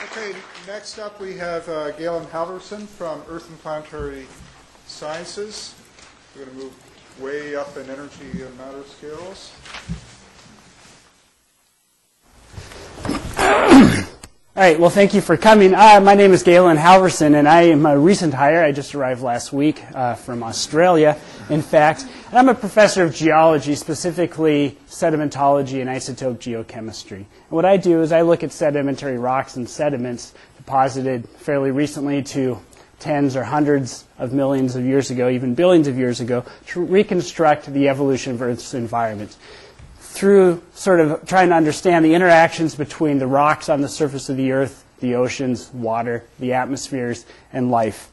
Okay, next up we have Galen Halverson from Earth and Planetary Sciences. We're going to move way up in energy and matter scales. All right, well, thank you for coming. My name is Galen Halverson, and I am a recent hire. I just arrived last week from Australia, in fact. And I'm a professor of geology, specifically sedimentology and isotope geochemistry. And what I do is I look at sedimentary rocks and sediments deposited fairly recently to tens or hundreds of millions of years ago, even billions of years ago, to reconstruct the evolution of Earth's environment through sort of trying to understand the interactions between the rocks on the surface of the Earth, the oceans, water, the atmospheres, and life,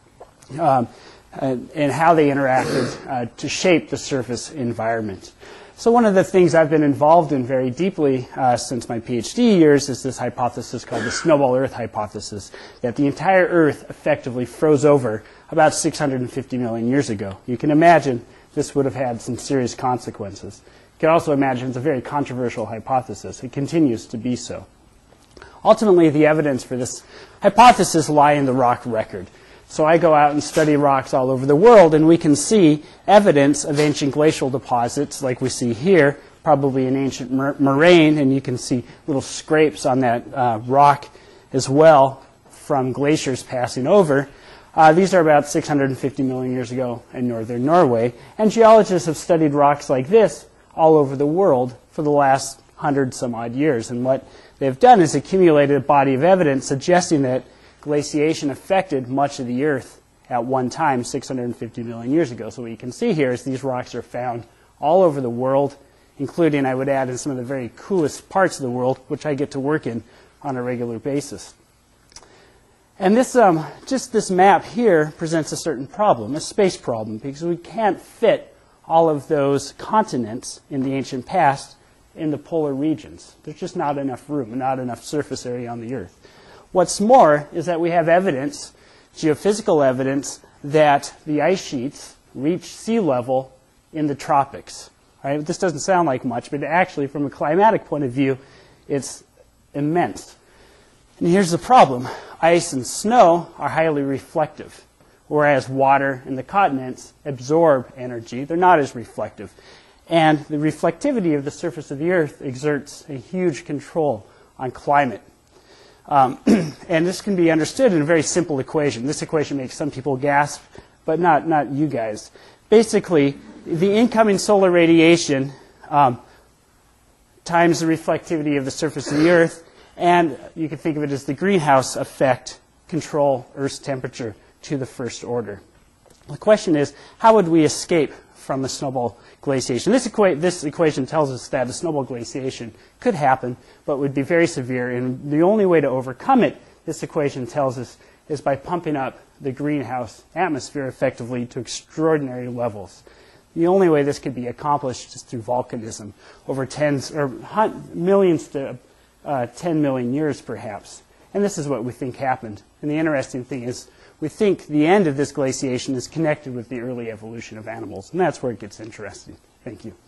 and how they interacted to shape the surface environment. So one of the things I've been involved in very deeply since my PhD years is this hypothesis called the snowball Earth hypothesis, that the entire Earth effectively froze over about 650 million years ago. You can imagine this would have had some serious consequences. You can also imagine it's a very controversial hypothesis. It continues to be so. Ultimately, the evidence for this hypothesis lie in the rock record. So I go out and study rocks all over the world, and we can see evidence of ancient glacial deposits like we see here, probably an ancient moraine, and you can see little scrapes on that rock as well from glaciers passing over. These are about 650 million years ago in northern Norway, and geologists have studied rocks like this all over the world for the last 100-some-odd years. And what they've done is accumulated a body of evidence suggesting that glaciation affected much of the Earth at one time, 650 million years ago. So what you can see here is these rocks are found all over the world, including, I would add, in some of the very coolest parts of the world, which I get to work in on a regular basis. And this, just this map here presents a certain problem, a space problem, because we can't fit all of those continents in the ancient past in the polar regions. There's just not enough room, not enough surface area on the Earth. What's more is that we have evidence, geophysical evidence, that the ice sheets reach sea level in the tropics. Right? This doesn't sound like much, but actually, from a climatic point of view, it's immense. And here's the problem. Ice and snow are highly reflective, whereas water and the continents absorb energy. They're not as reflective. And the reflectivity of the surface of the Earth exerts a huge control on climate. And this can be understood in a very simple equation. This equation makes some people gasp, but not you guys. Basically, the incoming solar radiation times the reflectivity of the surface of the Earth, and you can think of it as the greenhouse effect control Earth's temperature to the first order. The question is, how would we escape from a snowball glaciation? This equation tells us that a snowball glaciation could happen, but would be very severe. And the only way to overcome it, this equation tells us, is by pumping up the greenhouse atmosphere effectively to extraordinary levels. The only way this could be accomplished is through volcanism over tens or millions to 10 million years, perhaps. And this is what we think happened. And the interesting thing is, we think the end of this glaciation is connected with the early evolution of animals, and that's where it gets interesting. Thank you.